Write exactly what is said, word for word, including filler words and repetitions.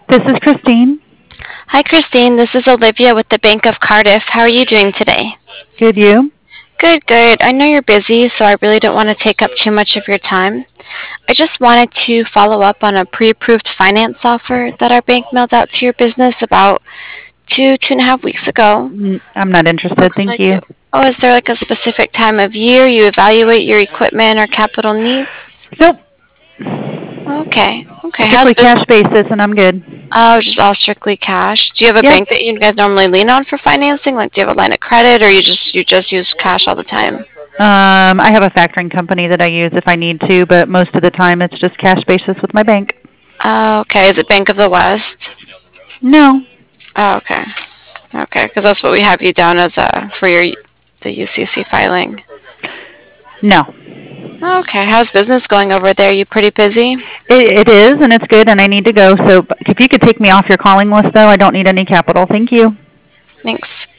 This is Christine. Hi, Christine. This is Olivia with the Bank of Cardiff. How are you doing today? Good, you? Good, good. I know you're busy, so I really don't want to take up too much of your time. I just wanted to follow up on a pre-approved finance offer that our bank mailed out to your business about two, two and a half weeks ago. Mm, I'm not interested, Looks thank like you. it. Oh, is there like a specific time of year you evaluate your equipment or capital needs? Nope. Okay, okay. How's Strictly cash business? basis, and I'm good. Oh, just all strictly cash. Do you have a Yep. bank that you guys normally lean on for financing? Like, do you have a line of credit, or you just you just use cash all the time? Um, I have a factoring company that I use if I need to, but most of the time it's just cash basis with my bank. Oh, okay. Is it Bank of the West? No. Oh, okay. Okay, because that's what we have you down as a for your the U C C filing. No. Okay. How's business going over there? You pretty busy? It, it is, and it's good, and I need to go. So if you could take me off your calling list, though, I don't need any capital. Thank you. Thanks.